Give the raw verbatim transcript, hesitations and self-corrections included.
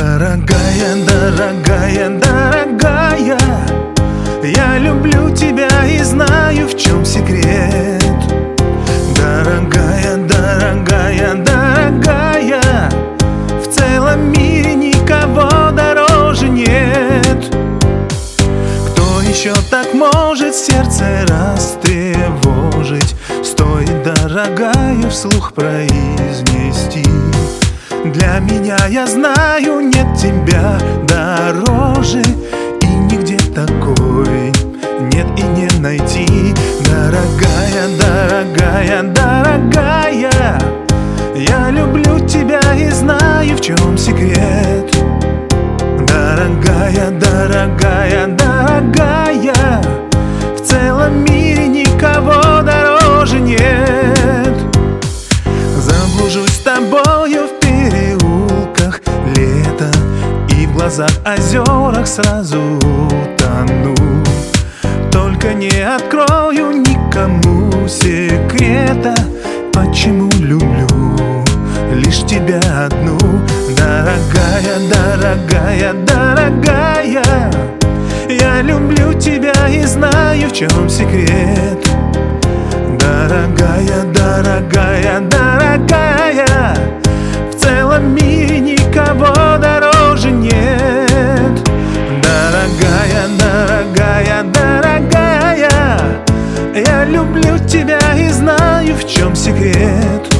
Дорогая, дорогая, дорогая, я люблю тебя и знаю, в чем секрет. Дорогая, дорогая, дорогая, в целом мире никого дороже нет. Кто еще так может сердце растревожить? Стоит, дорогая, вслух произнести: для меня, я знаю, нет тебя дороже, и нигде такой нет и не найти. Дорогая, дорогая, дорогая, я люблю тебя и знаю, в чем секрет. Дорогая, дорогая, дорогая, в целом мире никого дороже нет. Заблужусь с тобою в переулках лета, и в глазах озерах сразу утону. Только не открою никому секрета, почему люблю лишь тебя одну. Дорогая, дорогая, дорогая, я люблю тебя и знаю, в чем секрет. Дорогая, дорогая, дорогая, в целом мире никого дороже нет. Дорогая, дорогая, дорогая, я люблю тебя и знаю, в чем секрет.